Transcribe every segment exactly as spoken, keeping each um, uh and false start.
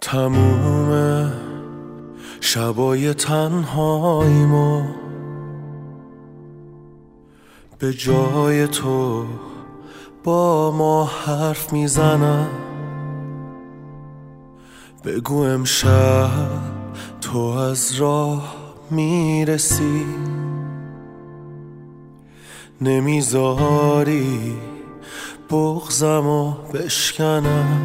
تموم شبای تنهاییمو به جای تو با ما حرف میزنم. بگو امشب تو از راه میرسی، نمیذاری بغضمو بشکنم،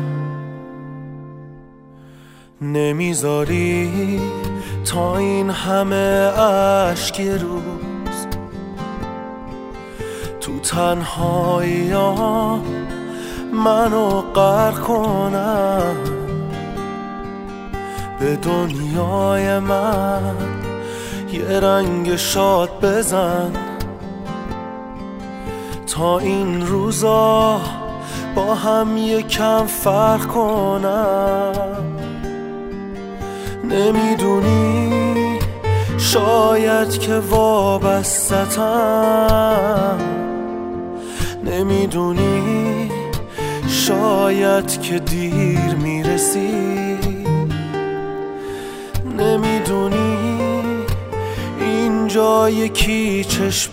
نمیذاری تا این همه اشک روز تو تنهاییام منو غرق کنم. به دنیای من یه رنگ شاد بزن تا این روزا با هم یکم فرق کنم. نمیدونی شاید که وابسته‌ام، نمیدونی شاید که دیر میرسی، نمیدونی اینجا یکی چشم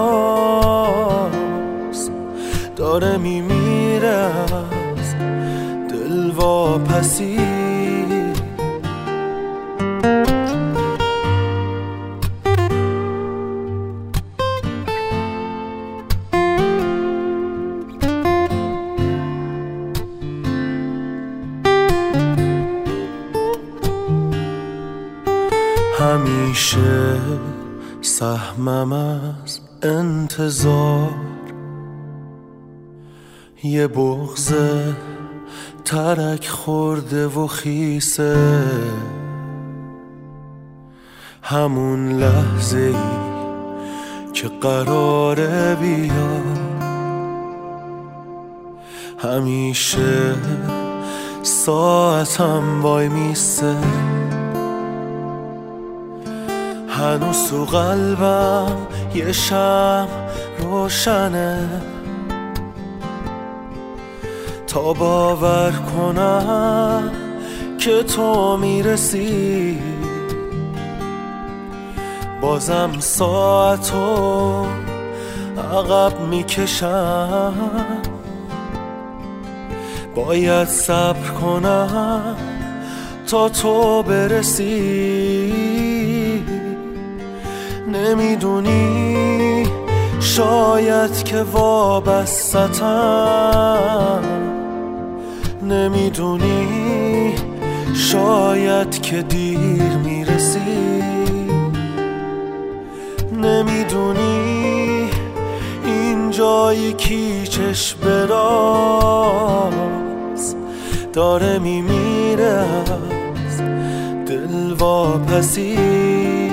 براز داره میمیره از دلواپسی. همیشه سهمم از انتظار یه بغض ترک خورده و خیسه، همون لحظه ای که قراره بیا همیشه ساعتم وای میسه. هنوز تو قلبم یه شمع روشنه تا باور کنم که تو میرسی. بازم ساعتو عقب میکشم، باید صبر کنم تا تو برسی. نمیدونی شاید که وابسته‌ام، نمیدونی شاید که دیر میرسی، نمیدونی اینجا یکی چشم براز داره میمیره از دلواپسی.